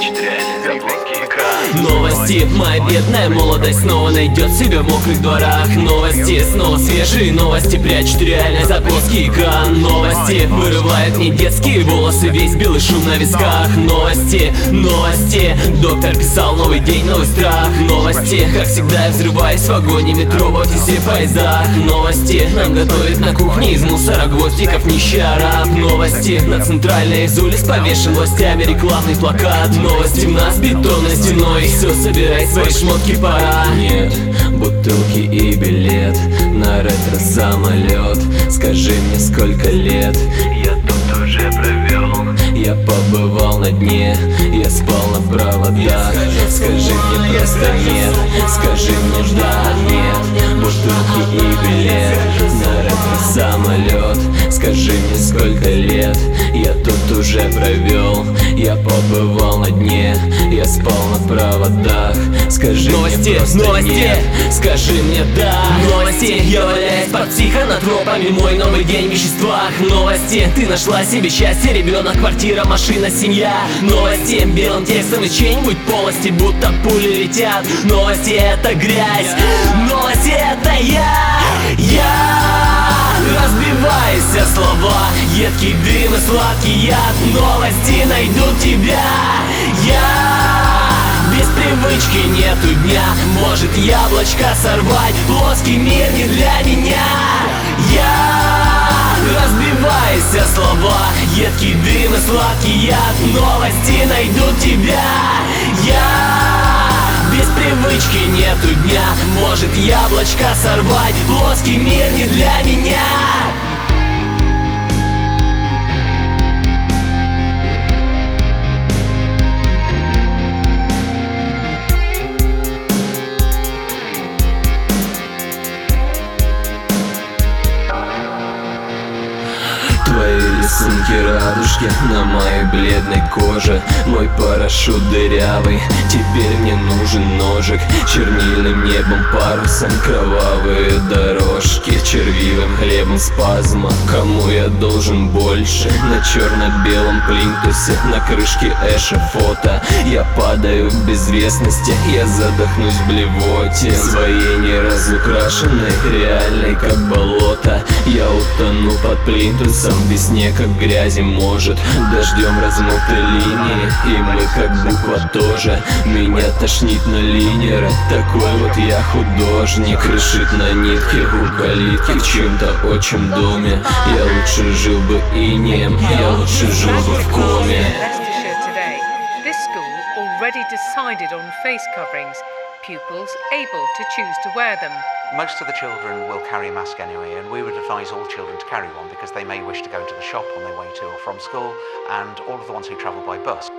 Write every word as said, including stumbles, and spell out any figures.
прячет реальность за плоский экран. Новости, моя бедная молодость снова найдет себя в мокрых дворах. Новости, снова свежие новости прячут реальность за плоский экран. Новости, вырывают мне детские волосы, весь белый шум на висках. Новости, новости, доктор писал новый день, новый страх. Новости, как всегда я взрываюсь в вагоне метро, в офисе, в поездах. Новости, нам готовят на кухне из мусора, гвоздиков, нищий араб. Новости, на центральной из улиц повешен властями рекламный плакат. Новости, в нас бетонной стеной, все, собирай свои шмотки, пора. Нет, бутылки и билет на ретро-самолет. Скажи мне, сколько лет Я тут уже провел. я побывал на дне, я спал на проводах. Скажи мне просто нет, скажи мне да, нет. Бутылки и билет на ретро-самолет. Скажи мне, сколько лет я тут уже провел. Я побывал на дне, я спал на проводах. Скажи Новости, мне просто новости. нет, скажи мне да. Новости, я валяюсь под психонатропами, мой новый день в веществах. Новости, ты нашла себе счастье, ребенок, квартира, машина, семья. Новости, белым текстом из чьей-нибудь полости, будто пули летят. Новости, это грязь, новости, это я. Я разбиваюсь о слова, едкий дым и сладкий яд. Новости найдут тебя. Я без привычки нету дня, может яблочко сорвать. Плоский мир не для меня. Я разбиваюсь о слова, едкий дым и сладкий яд. Новости найдут тебя. Я без привычки нету дня, может яблочко сорвать. Плоский мир не для меня. Твои рисунки радужки на моей бледной коже. Мой парашют дырявый, теперь мне нужен ножик. Чернильным небом парусом кровавые дорожки. Червивым хлебом спазма, кому я должен больше? На черно-белом плинтусе, на крышке эшафота я падаю в безвестности, я задохнусь в блевоте. Своей неразукрашенной, реальной как болото. Я утону под плинтусом, в весне как грязи может. Дождем размыты линии, и мы как буква тоже. Меня тошнит на линерах, такой вот я художник. Решит на нитке у калитки в чьем-то отчим доме. Я лучше жил бы инеем, я лучше жил бы в коме. Leicestershire today, this school already decided on face coverings, pupils able to choose to wear them. Most of the children will carry a mask anyway, and we would advise all children to carry one because they may wish to go into the shop on their way to or from school, and all of the ones who travel by bus.